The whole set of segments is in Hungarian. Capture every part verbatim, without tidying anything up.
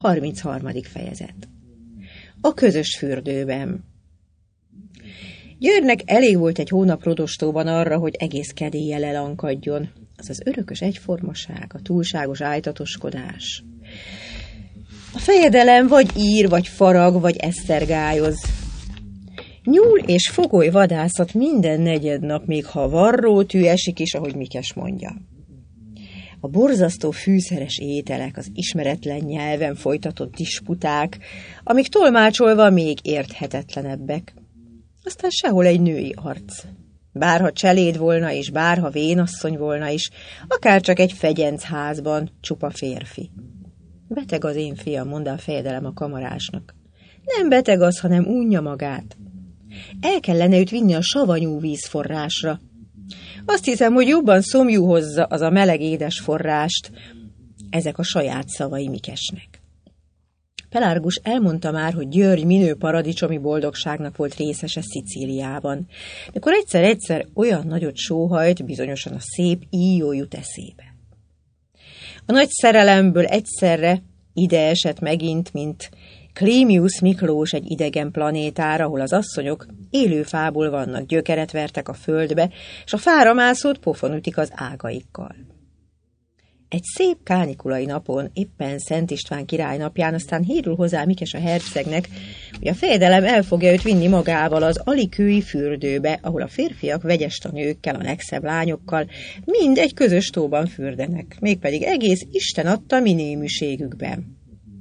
harmincharmadik fejezet. A közös fürdőben. Győrnek elég volt egy hónap rodostóban arra, hogy egész kedélye lelankadjon. Az az örökös egyformaság, a túlságos ájtatoskodás. A fejedelem vagy ír, vagy farag, vagy esztergályoz. Nyúl és fogoly vadászat minden negyed nap, még ha varrótű esik is, ahogy Mikes mondja. A borzasztó fűszeres ételek, az ismeretlen nyelven folytatott disputák, amik tolmácsolva még érthetetlenebbek. Aztán sehol egy női arc. Bárha cseléd volna, és bárha vénasszony volna is, akár csak egy fegyencházban, csupa férfi. Beteg az én fiam, mondta a fejedelem a kamarásnak. Nem beteg az, hanem unja magát. El kellene őt vinni a savanyú vízforrásra. Azt hiszem, hogy jobban szomjú hozza az a meleg édes forrást. Ezek a saját szavai Mikesnek. Pelárgus elmondta már, hogy György minő paradicsomi boldogságnak volt részese Szicíliában, mikor egyszer-egyszer olyan nagyot sóhajt, bizonyosan a szép íjó jut eszébe. A nagy szerelemből egyszerre ide esett megint, mint Klimius Miklós egy idegen planétára, ahol az asszonyok élő fából vannak, gyökeret vertek a földbe, és a fára mászott pofon ütik az ágaikkal. Egy szép kánikulai napon, éppen Szent István király napján, aztán hírul hozzá Mikes a hercegnek, hogy a fejedelem el fogja őt vinni magával az alikői fürdőbe, ahol a férfiak vegyest a nőkkel, a legszebb lányokkal, mind egy közös tóban fürdenek, mégpedig egész Isten adta minéműségükben.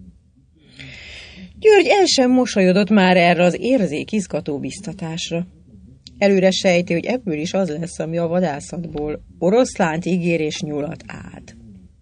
György el sem mosolyodott már erre az érzékizgató biztatásra. Előre sejti, hogy ebből is az lesz, ami a vadászatból oroszlánt ígér és nyulat áld.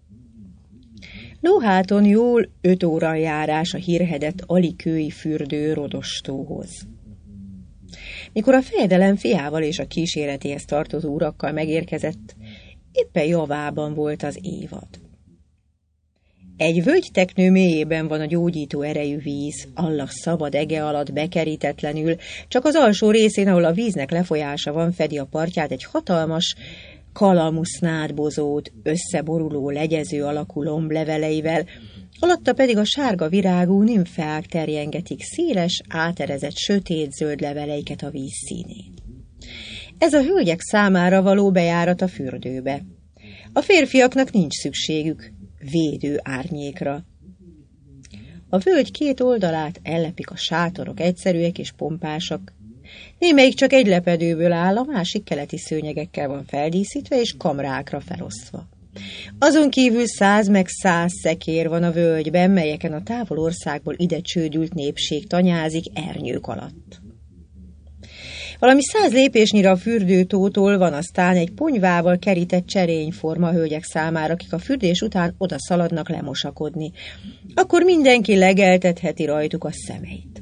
Lóháton jól öt óra járás a hírhedett alikői fürdő rodostóhoz. Mikor a fejedelem fiával és a kíséretéhez tartozó urakkal megérkezett, éppen javában volt az évad. Egy völgyteknő mélyében van a gyógyító erejű víz, Allah szabad ege alatt bekerítetlenül, csak az alsó részén, ahol a víznek lefolyása van, fedi a partját egy hatalmas, kalamusznádbozót, összeboruló, legyező alakú lombleveleivel, alatta pedig a sárga virágú nimfeák terjengetik széles, áterezett, sötét-zöld leveleiket a víz színén. Ez a hölgyek számára való bejárat a fürdőbe. A férfiaknak nincs szükségük védő árnyékra. A völgy két oldalát ellepik a sátorok, egyszerűek és pompásak. Némelyik csak egy lepedőből áll, a másik keleti szőnyegekkel van feldíszítve és kamrákra felosztva. Azon kívül száz meg száz szekér van a völgyben, melyeken a távol országból ide csődült népség tanyázik ernyők alatt. Valami száz lépésnyire a fürdőtótól van aztán egy ponyvával kerített cserényforma a hölgyek számára, akik a fürdés után oda szaladnak lemosakodni. Akkor mindenki legeltetheti rajtuk a szemeit.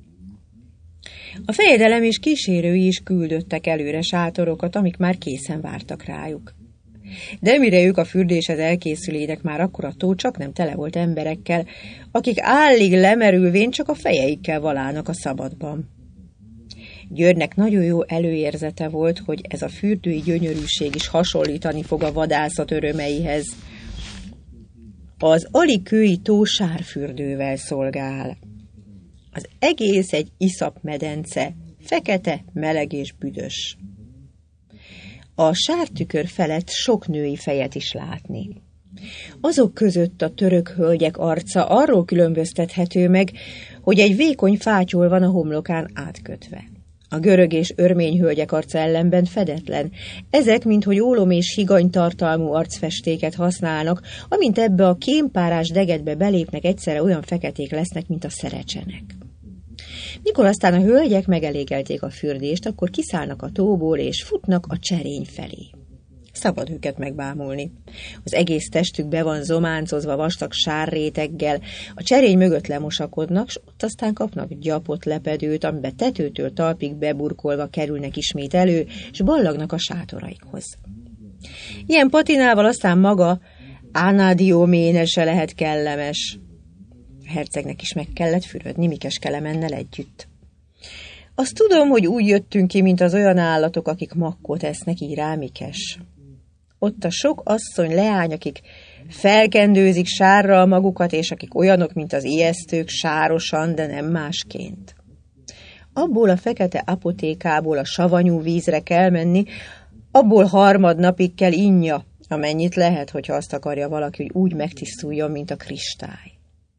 A fejedelem és kísérői is küldöttek előre sátorokat, amik már készen vártak rájuk. De mire ők a fürdéshez elkészülének, már akkor a tó csak nem tele volt emberekkel, akik állig lemerülvén csak a fejeikkel valának a szabadban. Györgynek nagyon jó előérzete volt, hogy ez a fürdői gyönyörűség is hasonlítani fog a vadászat örömeihez. Az alikői tó sárfürdővel szolgál. Az egész egy iszapmedence, fekete, meleg és büdös. A sártükör felett sok női fejet is látni. Azok között a török hölgyek arca arról különböztethető meg, hogy egy vékony fátyol van a homlokán átkötve. A görög és örmény hölgyek arca ellenben fedetlen. Ezek, minthogy ólom és higany tartalmú arcfestéket használnak, amint ebbe a kémpárás degedbe belépnek, egyszerre olyan feketék lesznek, mint a szerecsenek. Mikor aztán a hölgyek megelégelték a fürdést, akkor kiszállnak a tóból és futnak a cserény felé. Szabad őket megbámulni. Az egész testük be van zománcozva vastag sárréteggel, a cserény mögött lemosakodnak, s ott aztán kapnak gyapott lepedőt, amiben tetőtől talpig beburkolva kerülnek ismét elő, s ballagnak a sátoraikhoz. Ilyen patinával aztán maga Ánádioméne se lehet kellemes. A hercegnek is meg kellett fürödni Mikes Kelemennel együtt. Azt tudom, hogy úgy jöttünk ki, mint az olyan állatok, akik makkot esznek, így rá Mikes. Ott a sok asszony leány, akik felkendőzik sárral magukat, és akik olyanok, mint az ijesztők, sárosan, de nem másként. Abból a fekete apotékából a savanyú vízre kell menni, abból harmadnapig kell innia, amennyit lehet, hogyha azt akarja valaki, hogy úgy megtisztuljon, mint a kristály.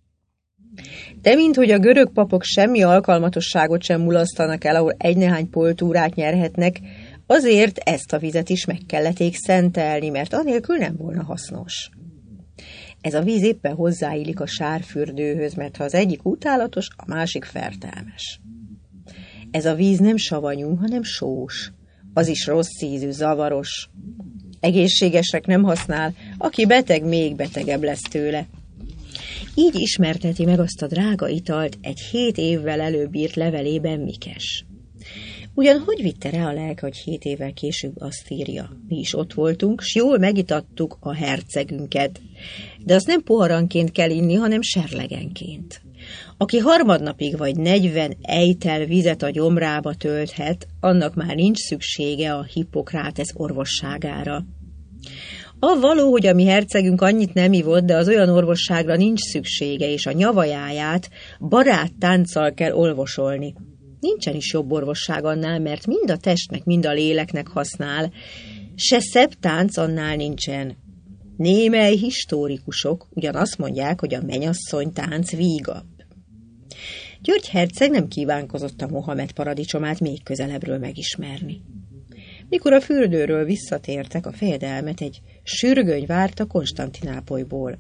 De minthogy a görög papok semmi alkalmatosságot sem mulasztanak el, ahol egy-nehány poltúrát nyerhetnek, azért ezt a vizet is meg kellették szentelni, mert anélkül nem volna hasznos. Ez a víz éppen hozzáillik a sárfürdőhöz, mert ha az egyik utálatos, a másik fertelmes. Ez a víz nem savanyú, hanem sós. Az is rossz ízű, zavaros. Egészségesnek nem használ, aki beteg, még betegebb lesz tőle. Így ismerteti meg azt a drága italt egy hét évvel előbb írt levelében Mikes. Ugyan hogy vitte rá a lelke, hogy hét évvel később azt írja? Mi is ott voltunk, s jól megitattuk a hercegünket. De azt nem poharanként kell inni, hanem serlegenként. Aki harmadnapig vagy negyven ejtel vizet a gyomrába tölthet, annak már nincs szüksége a Hippokrates orvosságára. A való, hogy a mi hercegünk annyit nem ivott, de az olyan orvosságra nincs szüksége, és a nyavajáját barát tánccal kell olvosolni. Nincsen is jobb orvosság annál, mert mind a testnek, mind a léleknek használ, se szebb tánc annál nincsen. Némely historikusok ugyan azt mondják, hogy a mennyasszony tánc vígabb. György herceg nem kívánkozott a Mohamed paradicsomát még közelebbről megismerni. Mikor a fürdőről visszatértek, a fejedelmet egy sürgöny várta Konstantinápolyból.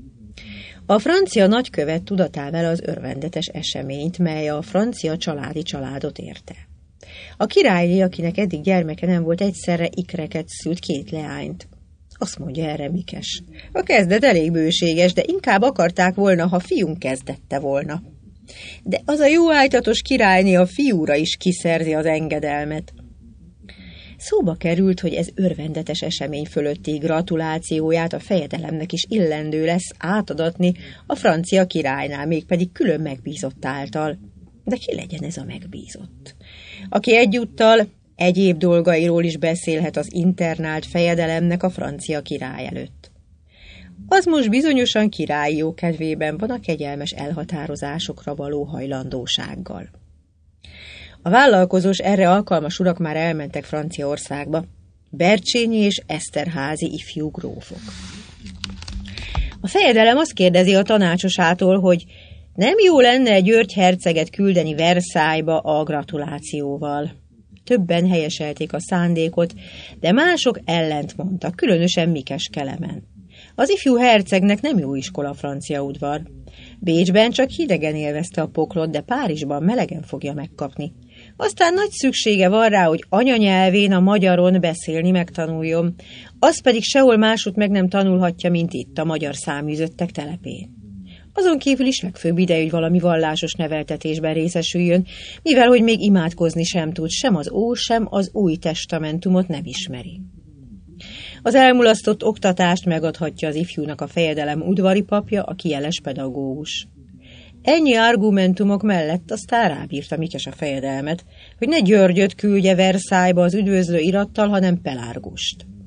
A francia nagykövet tudatál vele az örvendetes eseményt, mely a francia családi családot érte. A királyné, akinek eddig gyermeke nem volt, egyszerre ikreket szült, két leányt. Azt mondja erre Mikes. A kezdet elég bőséges, de inkább akarták volna, ha fiunk kezdette volna. De az a jó ájtatos királyné a fiúra is kiszerzi az engedelmet. Szóba került, hogy ez örvendetes esemény fölötti gratulációját a fejedelemnek is illendő lesz átadatni a francia királynál, mégpedig külön megbízott által. De ki legyen ez a megbízott? Aki egyúttal egyéb dolgairól is beszélhet az internált fejedelemnek a francia király előtt. Az most bizonyosan királyi jókedvében van a kegyelmes elhatározásokra való hajlandósággal. A vállalkozós erre alkalmas urak már elmentek Franciaországba, Bercsényi és Eszterházi ifjú grófok. A fejedelem azt kérdezi a tanácsosától, hogy nem jó lenne György herceget küldeni Versailles-ba a gratulációval. Többen helyeselték a szándékot, de mások ellent mondtak, különösen Mikes Kelemen. Az ifjú hercegnek nem jó iskola a francia udvar. Bécsben csak hidegen élvezte a poklot, de Párizsban melegen fogja megkapni. Aztán nagy szüksége van rá, hogy anyanyelvén, a magyaron beszélni megtanuljon, azt pedig sehol másút meg nem tanulhatja, mint itt, a magyar száműzöttek telepén. Azon kívül is legfőbb ideje, hogy valami vallásos neveltetésben részesüljön, mivel hogy még imádkozni sem tud, sem az Ó, sem az Új Testamentumot nem ismeri. Az elmulasztott oktatást megadhatja az ifjúnak a fejedelem udvari papja, aki jeles pedagógus. Ennyi argumentumok mellett aztán rábírta Mikes a fejedelmet, hogy ne Györgyöt küldje Versailles-ba az üdvözlő irattal, hanem Pelárgust.